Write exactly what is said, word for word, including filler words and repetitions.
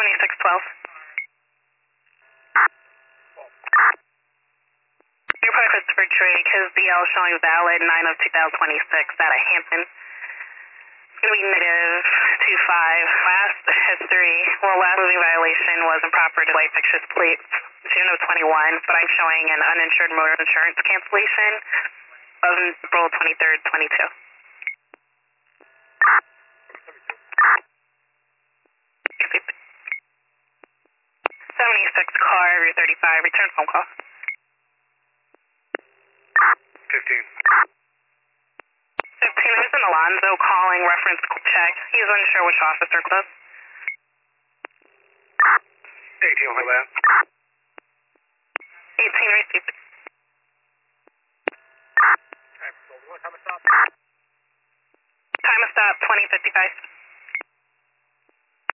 seventy-six twelve. Report Christopher Drake, his B L showing valid nine of two thousand twenty-six out of Hampton. It's going to be negative two five. Last history, well, last moving violation was improper display fixtures plates, June of twenty-one, but I'm showing an uninsured motor insurance cancellation of April twenty-third, twenty-two. seventy-six car, Route thirty-five, return phone call. fifteen. fifteen, this is Alonzo calling reference check. He's unsure which officer close. eighteen, hold that. eighteen, received. Time of stop? Time of stop, twenty fifty-five.